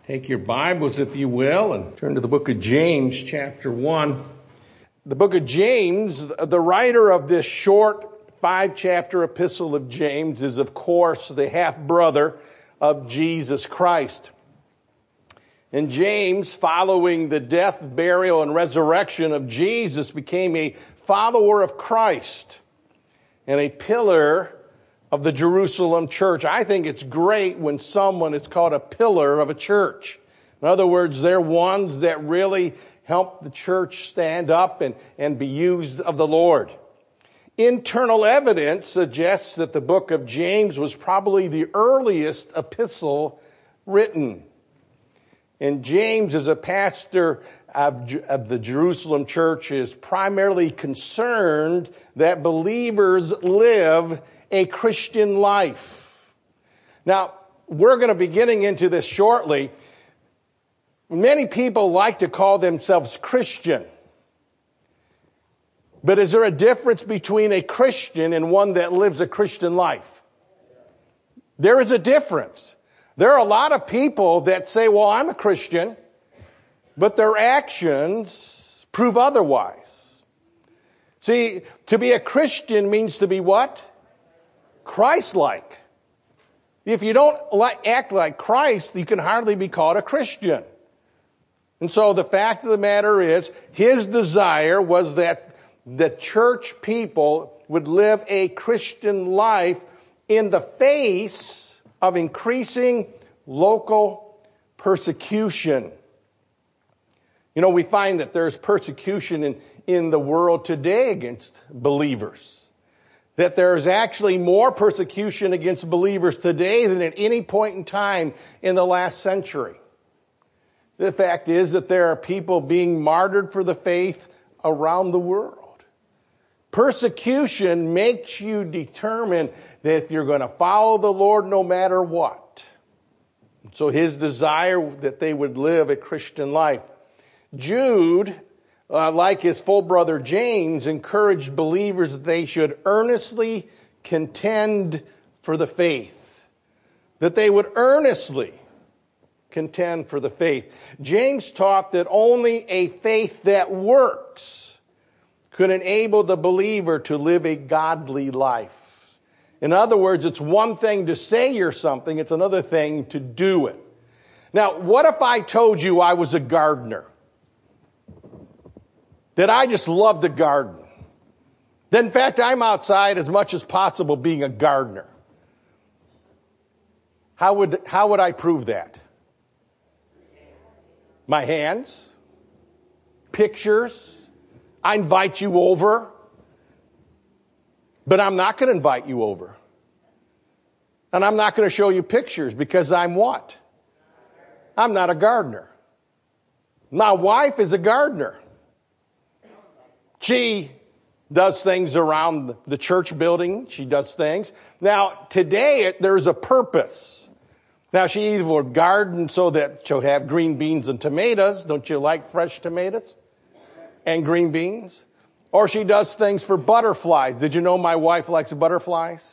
Take your Bibles, if you will, and turn to the book of James, chapter 1. The book of James, the writer of this short 5-chapter epistle of James is, of course, the half-brother of Jesus Christ. And James, following the death, burial, and resurrection of Jesus, became a follower of Christ and a pillar of the Jerusalem church. I think it's great when someone is called a pillar of a church. In other words, they're ones that really help the church stand up and be used of the Lord. Internal evidence suggests that the book of James was probably the earliest epistle written. And James, as a pastor of the Jerusalem church, is primarily concerned that believers live a Christian life. Now, we're going to be getting into this shortly. Many people like to call themselves Christian. But is there a difference between a Christian and one that lives a Christian life? There is a difference. There are a lot of people that say, well, I'm a Christian, but their actions prove otherwise. See, to be a Christian means to be what? Christ-like. If you don't act like Christ, you can hardly be called a Christian. And so the fact of the matter is, his desire was that the church people would live a Christian life in the face of increasing local persecution. You know, we find that there's persecution in the world today against believers. That there's actually more persecution against believers today than at any point in time in the last century. The fact is that there are people being martyred for the faith around the world. Persecution makes you determine that if you're going to follow the Lord no matter what. So his desire that they would live a Christian life. Jude, like his full brother James, encouraged believers that they should earnestly contend for the faith. That they would earnestly contend for the faith. James taught that only a faith that works could enable the believer to live a godly life. In other words, it's one thing to say you're something, it's another thing to do it. Now, what if I told you I was a gardener? That I just love the garden. That in fact, I'm outside as much as possible being a gardener. How would I prove that? My hands? Pictures? I invite you over. But I'm not going to invite you over. And I'm not going to show you pictures because I'm what? I'm not a gardener. My wife is a gardener. She does things around the church building. She does things. Now, today, there's a purpose. Now, she either will garden so that she'll have green beans and tomatoes. Don't you like fresh tomatoes and green beans? Or she does things for butterflies. Did you know my wife likes butterflies?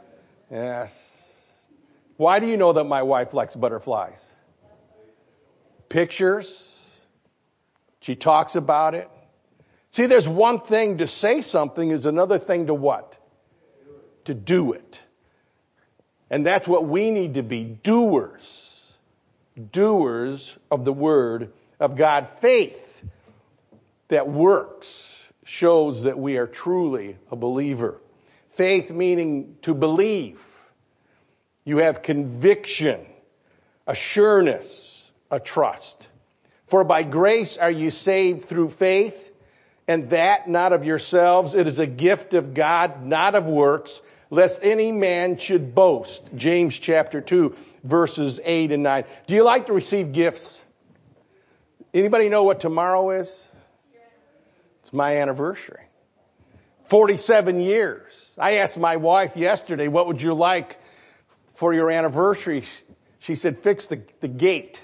Yes. Why do you know that my wife likes butterflies? Pictures. She talks about it. See, there's one thing to say something, is another thing to what? To do it. And that's what we need to be, doers. Doers of the Word of God. Faith that works shows that we are truly a believer. Faith meaning to believe. You have conviction, a sureness, a trust. For by grace are you saved through faith, and that not of yourselves. It is a gift of God, not of works, lest any man should boast. James chapter 2, verses 8 and 9. Do you like to receive gifts? Anybody know what tomorrow is? It's my anniversary. 47 years. I asked my wife yesterday, what would you like for your anniversary? She said, fix the gate.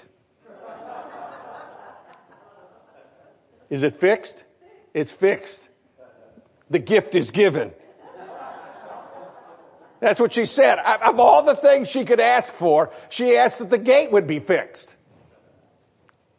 Is it fixed? It's fixed. The gift is given. That's what she said. Of all the things she could ask for, she asked that the gate would be fixed.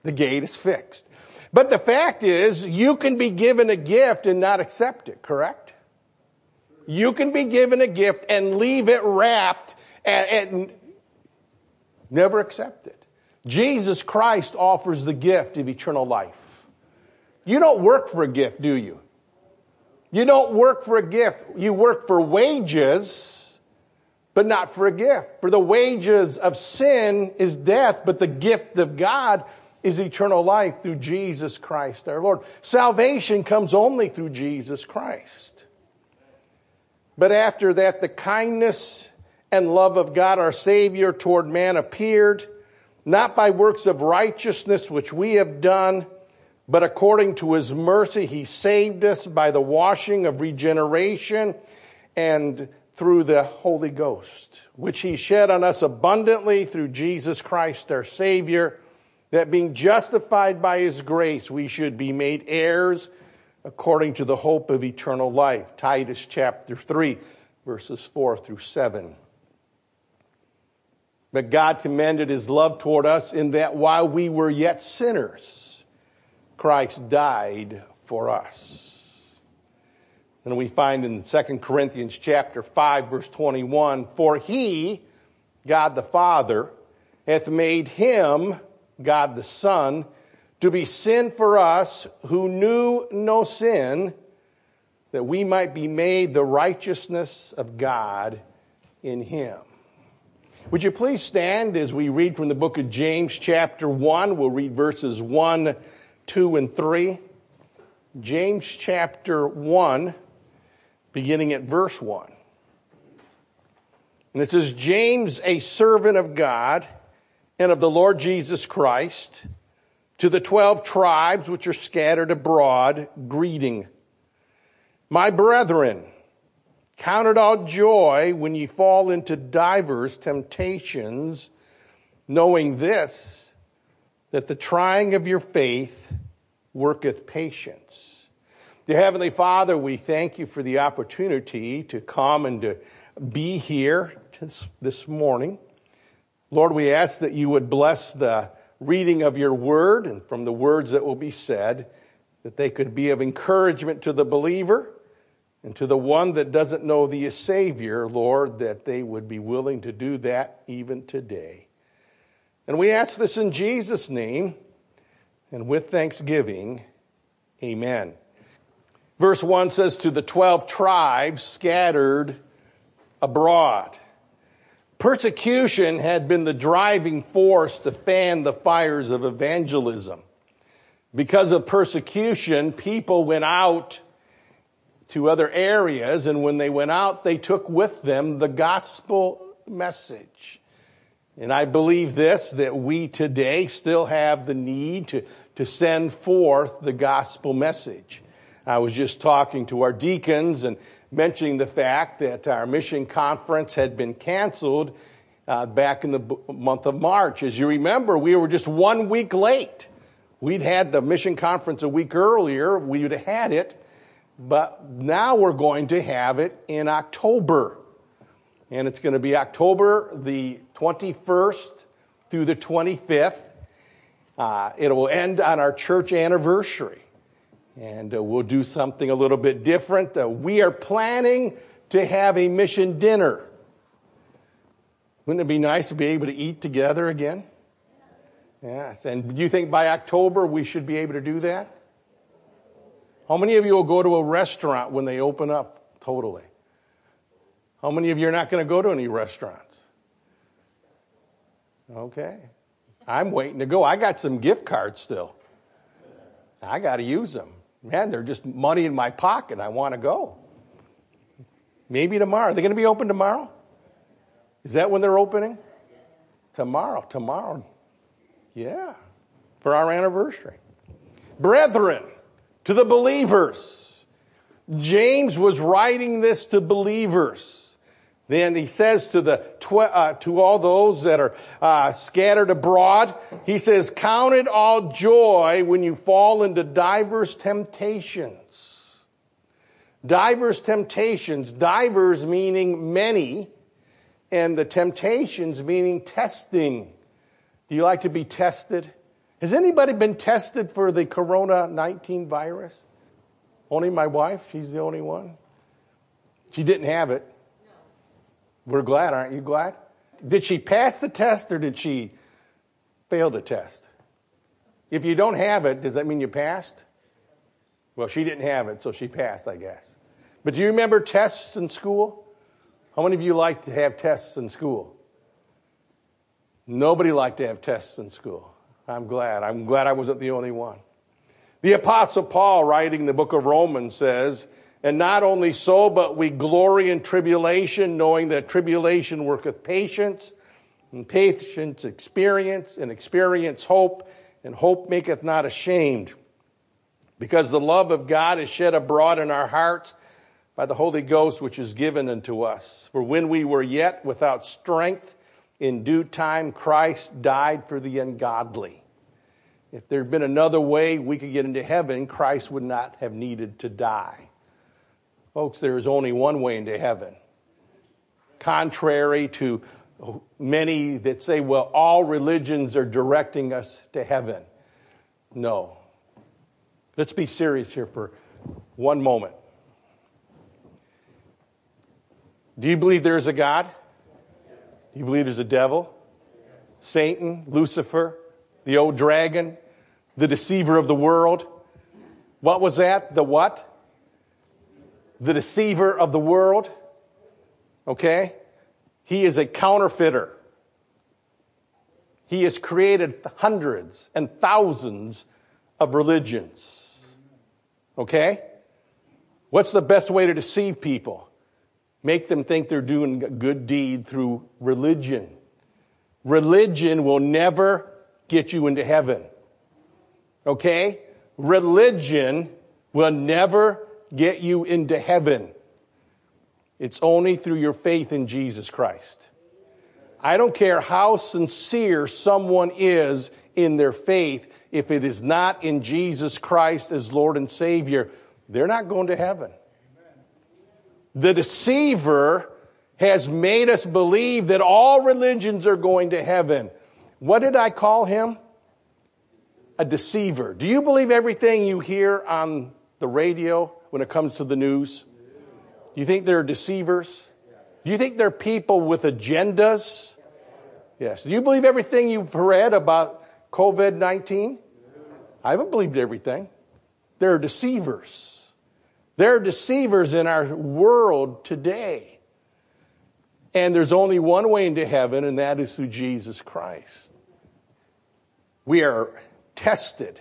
The gate is fixed. But the fact is, you can be given a gift and not accept it, correct? You can be given a gift and leave it wrapped and never accept it. Jesus Christ offers the gift of eternal life. You don't work for a gift, do you? You don't work for a gift. You work for wages, but not for a gift. For the wages of sin is death, but the gift of God is eternal life through Jesus Christ our Lord. Salvation comes only through Jesus Christ. But after that, the kindness and love of God our Savior toward man appeared, not by works of righteousness which we have done, but according to his mercy he saved us by the washing of regeneration and through the Holy Ghost, which he shed on us abundantly through Jesus Christ our Savior, that being justified by his grace, we should be made heirs according to the hope of eternal life. Titus chapter 3, verses 4 through 7. But God commended his love toward us in that while we were yet sinners, Christ died for us. And we find in 2 Corinthians chapter 5, verse 21, for he, God the Father, hath made him, God the Son, to be sin for us who knew no sin, that we might be made the righteousness of God in him. Would you please stand as we read from the book of James chapter 1. We'll read verses 1, 2, and 3. James chapter 1, beginning at verse 1. And it says, James, a servant of God and of the Lord Jesus Christ, to the 12 tribes which are scattered abroad, greeting. My brethren, count it all joy when ye fall into divers temptations, knowing this, that the trying of your faith worketh patience. Dear Heavenly Father, we thank you for the opportunity to come and to be here this morning. Lord, we ask that you would bless the reading of your word, and from the words that will be said, that they could be of encouragement to the believer and to the one that doesn't know thee as Savior, Lord, that they would be willing to do that even today. And we ask this in Jesus' name, and with thanksgiving, amen. Verse 1 says, to the 12 tribes scattered abroad. Persecution had been the driving force to fan the fires of evangelism. Because of persecution, people went out to other areas, and when they went out, they took with them the gospel message. And I believe this, that we today still have the need to send forth the gospel message. I was just talking to our deacons and mentioning the fact that our mission conference had been canceled back in the month of March. As you remember, we were just 1 week late. We'd had the mission conference a week earlier. We would have had it. But now we're going to have it in October. And it's going to be October the 21st through the 25th. It will end on our church anniversary. And we'll do something a little bit different. We are planning to have a mission dinner. Wouldn't it be nice to be able to eat together again? Yes. And do you think by October we should be able to do that? How many of you will go to a restaurant when they open up totally? How many of you are not going to go to any restaurants? Okay. I'm waiting to go. I got some gift cards still. I got to use them. Man, they're just money in my pocket. I want to go. Maybe tomorrow. Are they going to be open tomorrow? Is that when they're opening? Tomorrow. Yeah. For our anniversary. Brethren, to the believers. James was writing this to believers. Then he says to all those that are scattered abroad, he says, count it all joy when you fall into diverse temptations. Diverse temptations. Divers meaning many, and the temptations meaning testing. Do you like to be tested? Has anybody been tested for the Corona-19 virus? Only my wife? She's the only one? She didn't have it. We're glad, aren't you glad? Did she pass the test or did she fail the test? If you don't have it, does that mean you passed? Well, she didn't have it, so she passed, I guess. But do you remember tests in school? How many of you like to have tests in school? Nobody liked to have tests in school. I'm glad. I'm glad I wasn't the only one. The Apostle Paul, writing the book of Romans, says, and not only so, but we glory in tribulation, knowing that tribulation worketh patience, and patience experience, and experience hope, and hope maketh not ashamed. Because the love of God is shed abroad in our hearts by the Holy Ghost, which is given unto us. For when we were yet without strength, in due time Christ died for the ungodly. If there had been another way we could get into heaven, Christ would not have needed to die. Folks, there is only one way into heaven. Contrary to many that say, well, all religions are directing us to heaven. No. Let's be serious here for one moment. Do you believe there is a God? Do you believe there's a devil? Satan, Lucifer, the old dragon, the deceiver of the world. What was that? The what? The deceiver of the world. Okay? He is a counterfeiter. He has created hundreds and thousands of religions. Okay? What's the best way to deceive people? Make them think they're doing a good deed through religion. Religion will never get you into heaven. Okay? Religion will never get you into heaven. It's only through your faith in Jesus Christ. I don't care how sincere someone is in their faith, if it is not in Jesus Christ as Lord and Savior, they're not going to heaven. The deceiver has made us believe that all religions are going to heaven. What did I call him? A deceiver. Do you believe everything you hear on the radio when it comes to the news? Do you think they're deceivers? Do you think they're people with agendas? Yes. Do you believe everything you've read about COVID-19? I haven't believed everything. They're deceivers. There are deceivers in our world today. And there's only one way into heaven, and that is through Jesus Christ. We are tested.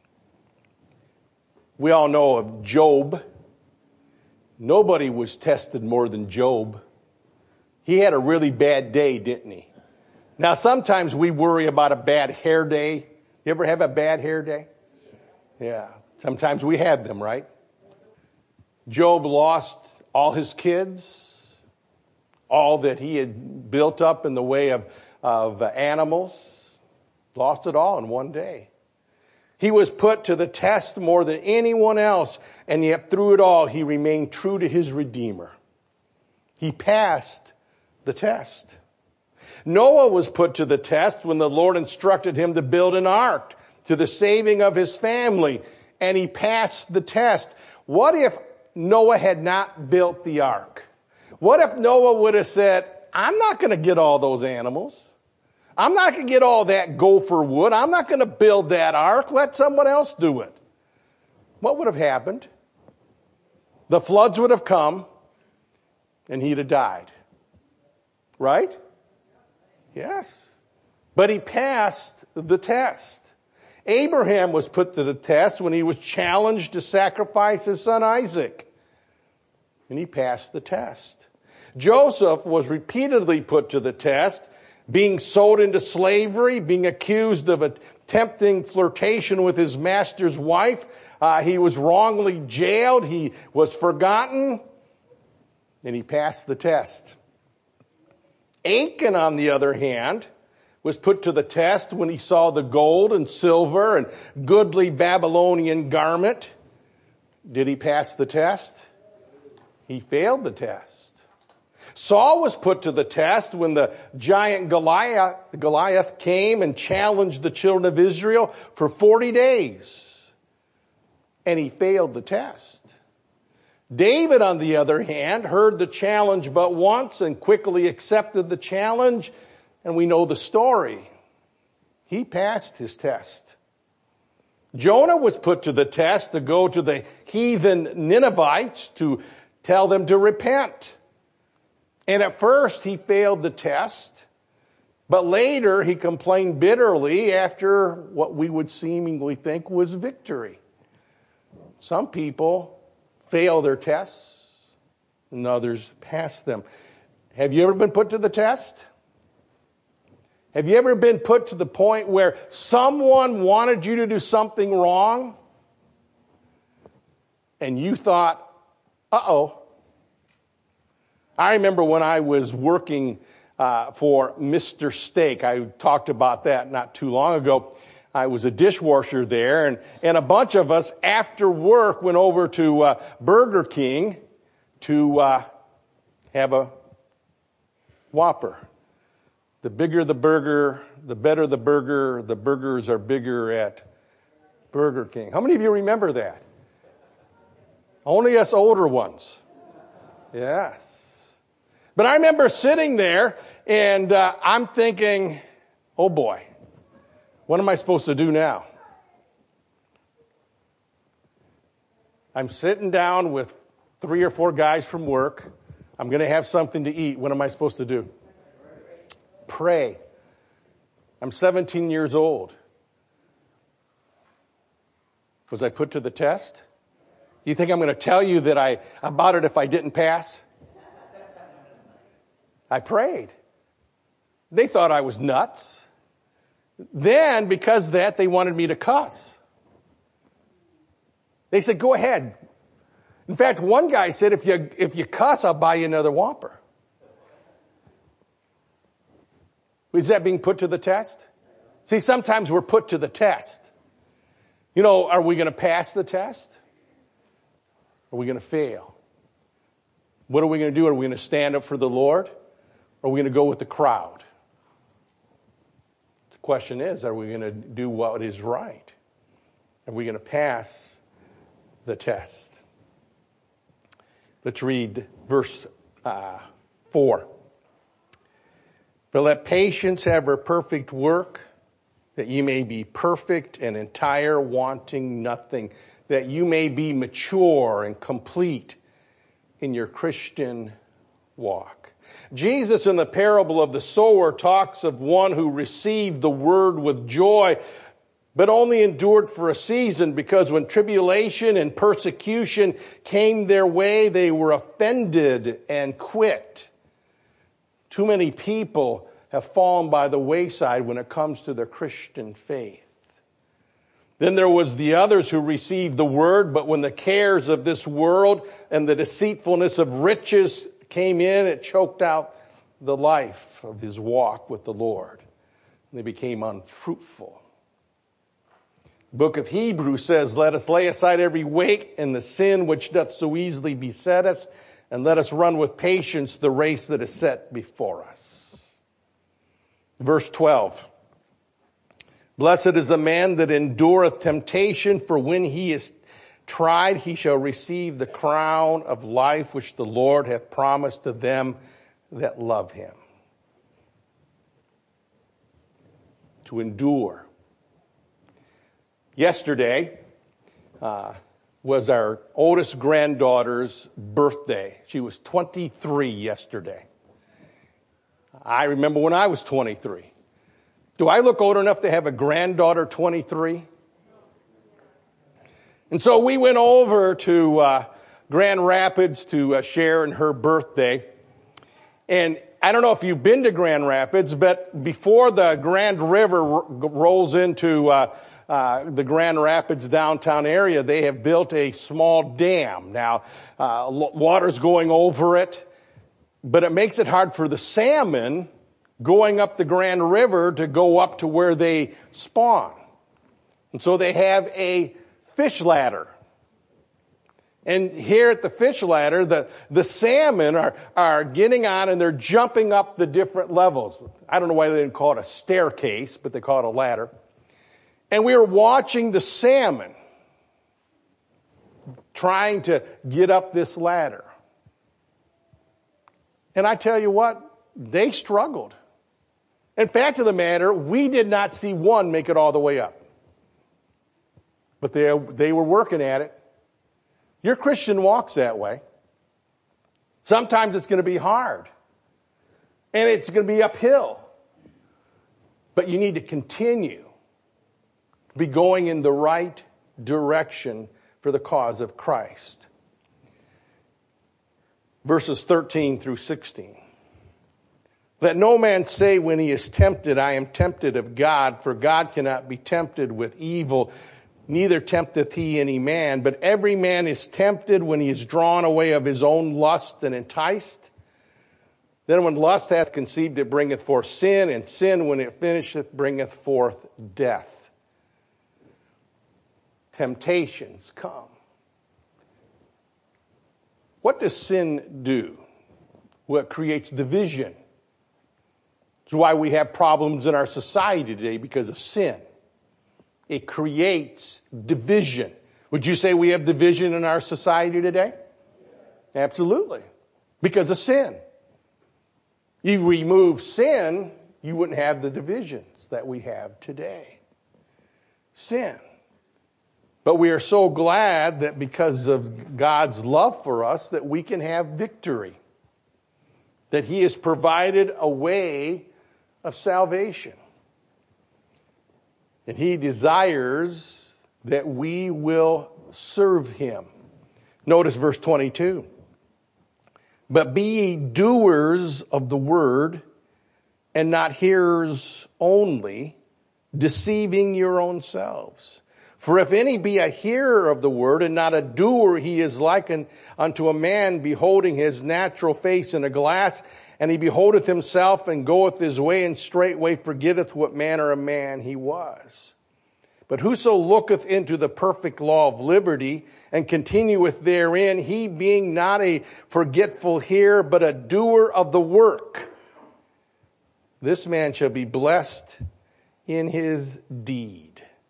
We all know of Job. Nobody was tested more than Job. He had a really bad day, didn't he? Now, sometimes we worry about a bad hair day. You ever have a bad hair day? Yeah. Sometimes we have them, right? Job lost all his kids, all that he had built up in the way of animals, lost it all in one day. He was put to the test more than anyone else, and yet through it all, he remained true to his Redeemer. He passed the test. Noah was put to the test when the Lord instructed him to build an ark to the saving of his family, and he passed the test. What if Noah had not built the ark? What if Noah would have said, I'm not going to get all those animals. I'm not going to get all that gopher wood. I'm not going to build that ark. Let someone else do it. What would have happened? The floods would have come and he'd have died. Right? Yes. But he passed the test. Abraham was put to the test when he was challenged to sacrifice his son Isaac. And he passed the test. Joseph was repeatedly put to the test, being sold into slavery, being accused of attempting flirtation with his master's wife. He was wrongly jailed. He was forgotten. And he passed the test. Achan, on the other hand, was put to the test when he saw the gold and silver and goodly Babylonian garment. Did he pass the test? He failed the test. Saul was put to the test when the giant Goliath came and challenged the children of Israel for 40 days. And he failed the test. David, on the other hand, heard the challenge but once and quickly accepted the challenge, and we know the story. He passed his test. Jonah was put to the test to go to the heathen Ninevites to tell them to repent. And at first he failed the test, but later he complained bitterly after what we would seemingly think was victory. Some people fail their tests, and others pass them. Have you ever been put to the test? Have you ever been put to the point where someone wanted you to do something wrong, and you thought, uh-oh. I remember when I was working for Mr. Steak. I talked about that not too long ago. I was a dishwasher there, and a bunch of us after work went over to Burger King to have a Whopper. The bigger the burger, the better the burger. The burgers are bigger at Burger King. How many of you remember that? Only us older ones. Yes. But I remember sitting there, and I'm thinking, oh boy. What am I supposed to do now? I'm sitting down with 3 or 4 guys from work. I'm going to have something to eat. What am I supposed to do? Pray. I'm 17 years old. Was I put to the test? You think I'm going to tell you about it if I didn't pass? I prayed. They thought I was nuts. Then, because of that, they wanted me to cuss. They said, go ahead. In fact, one guy said, if you cuss, I'll buy you another Whopper. Is that being put to the test? See, sometimes we're put to the test. You know, are we going to pass the test? Are we going to fail? What are we going to do? Are we going to stand up for the Lord? Or are we going to go with the crowd? The question is, are we going to do what is right? Are we going to pass the test? Let's read verse 4. But let patience have her perfect work, that you may be perfect and entire, wanting nothing, that you may be mature and complete in your Christian walk. Jesus, in the parable of the sower, talks of one who received the word with joy, but only endured for a season, because when tribulation and persecution came their way, they were offended and quit. Too many people have fallen by the wayside when it comes to their Christian faith. Then there was the others who received the word, but when the cares of this world and the deceitfulness of riches came in, it choked out the life of his walk with the Lord. And they became unfruitful. The book of Hebrews says, let us lay aside every weight and the sin which doth so easily beset us, and let us run with patience the race that is set before us. Verse 12. Blessed is the man that endureth temptation, for when he is tried, he shall receive the crown of life which the Lord hath promised to them that love him. To endure. Yesterday was our oldest granddaughter's birthday. She was 23 yesterday. I remember when I was 23. Do I look old enough to have a granddaughter 23? And so we went over to Grand Rapids to share in her birthday. And I don't know if you've been to Grand Rapids, but before the Grand River rolls into the Grand Rapids downtown area, they have built a small dam. Now, water's going over it, but it makes it hard for the salmon going up the Grand River to go up to where they spawn. And so they have a fish ladder. And here at the fish ladder, the salmon are getting on and they're jumping up the different levels. I don't know why they didn't call it a staircase, but they call it a ladder. And we were watching the salmon trying to get up this ladder. And I tell you what, they struggled. In fact of the matter, we did not see one make it all the way up. But they were working at it. Your Christian walk's that way. Sometimes it's going to be hard. And it's going to be uphill. But you need to continue to be going in the right direction for the cause of Christ. Verses 13 through 16. Let no man say when he is tempted, I am tempted of God, for God cannot be tempted with evil, neither tempteth he any man. But every man is tempted when he is drawn away of his own lust and enticed. Then when lust hath conceived, it bringeth forth sin, and sin, when it finisheth, bringeth forth death. Temptations come. What does sin do? Well, it creates division. It's why we have problems in our society today, because of sin. It creates division. Would you say we have division in our society today? Absolutely. Because of sin. You remove sin, you wouldn't have the divisions that we have today. Sin. But we are so glad that because of God's love for us, that we can have victory. That He has provided a way of salvation. And He desires that we will serve Him. Notice verse 22. But be ye doers of the word, and not hearers only, deceiving your own selves. For if any be a hearer of the word, and not a doer, he is likened unto a man beholding his natural face in a glass, and he beholdeth himself, and goeth his way, and straightway forgetteth what manner of man he was. But whoso looketh into the perfect law of liberty, and continueth therein, he being not a forgetful hearer, but a doer of the work, this man shall be blessed in his deed.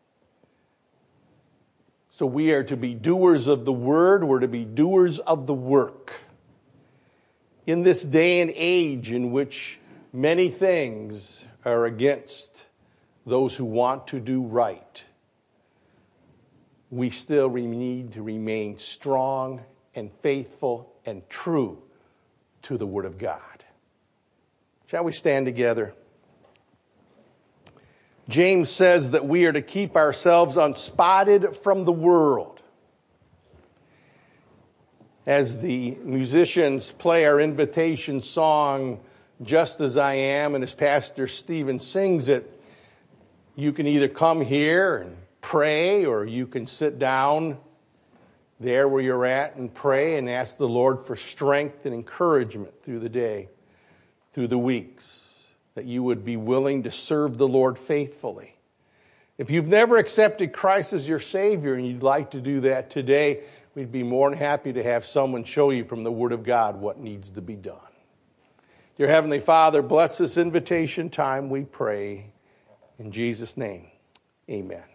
So we are to be doers of the word, we're to be doers of the work. In this day and age in which many things are against those who want to do right, we still need to remain strong and faithful and true to the Word of God. Shall we stand together? James says that we are to keep ourselves unspotted from the world. As the musicians play our invitation song, Just As I Am, and as Pastor Stephen sings it, you can either come here and pray, or you can sit down there where you're at and pray and ask the Lord for strength and encouragement through the day, through the weeks, that you would be willing to serve the Lord faithfully. If you've never accepted Christ as your Savior and you'd like to do that today, we'd be more than happy to have someone show you from the Word of God what needs to be done. Dear Heavenly Father, bless this invitation time, we pray. In Jesus' name, amen.